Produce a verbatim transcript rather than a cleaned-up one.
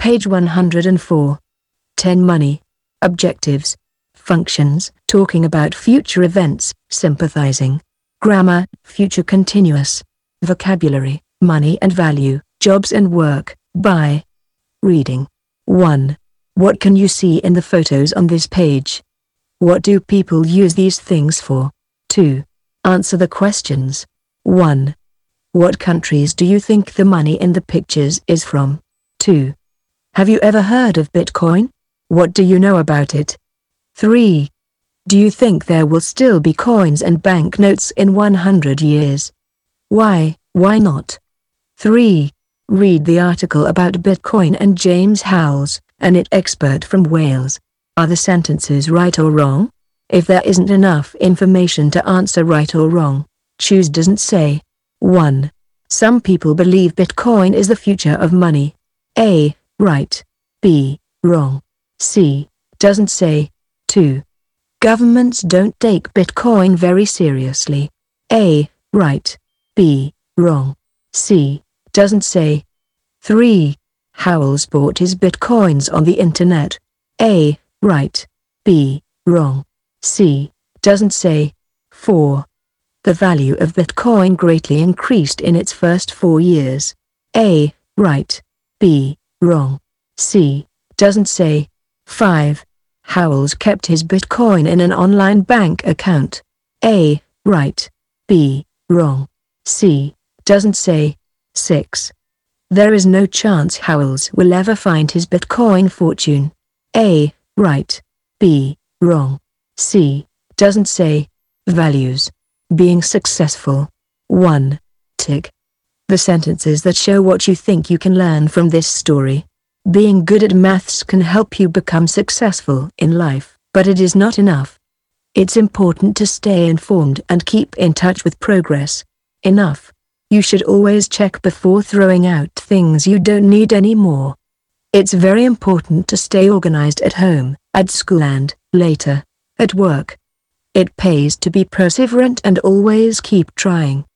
Page one hundred four. ten Money. Objectives. Functions. Talking about future events. Sympathizing. Grammar. Future continuous. Vocabulary. Money and value. Jobs and work. Buy. Reading. one. What can you see in the photos on this page? What do people use these things for? two. Answer the questions. one. What countries do you think the money in the pictures is from? two. Have you ever heard of Bitcoin? What do you know about it? three. Do you think there will still be coins and banknotes in one hundred years? Why, why not? three. Read the article about Bitcoin and James Howells, an expert from Wales. Are the sentences right or wrong? If there isn't enough information to answer right or wrong, choose doesn't say. one. Some people believe Bitcoin is the future of money. A. Right. B. Wrong. C. Doesn't say. two. Governments don't take Bitcoin very seriously. A. Right. B. Wrong. C. Doesn't say. three. Howells bought his Bitcoins on the internet. A. Right. B. Wrong. C. Doesn't say. four. The value of Bitcoin greatly increased in its first four years. A. Right. B. Wrong. C. Doesn't say. five. Howells kept his Bitcoin in an online bank account. A. Right. B. Wrong. C. Doesn't say. six. There is no chance Howells will ever find his Bitcoin fortune. A. Right. B. Wrong. C. Doesn't say. Values. Being successful. one. Tick. The sentences that show what you think you can learn from this story. Being good at maths can help you become successful in life, but it is not enough. It's important to stay informed and keep in touch with progress. Enough. You should always check before throwing out things you don't need anymore. It's very important to stay organized at home, at school and, later, at work. It pays to be perseverant and always keep trying.